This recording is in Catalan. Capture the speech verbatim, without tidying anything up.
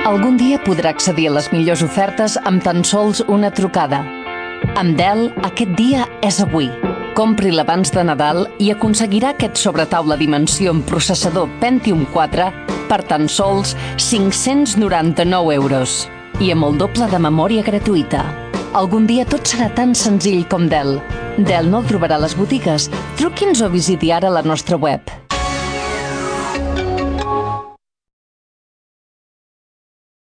algun dia podrà accedir a les millors ofertes amb tan sols una trucada. Amb Dell, aquest dia és avui. Compri-la abans de Nadal i aconseguirà aquest sobretaula Dimensió amb processador Pentium quatre per tan sols cinc-cents noranta-nou euros i amb el doble de memòria gratuïta. Algun dia tot serà tan senzill com Dell. Dell no el trobarà a les botigues. Truqui'ns o visiti ara la nostra web.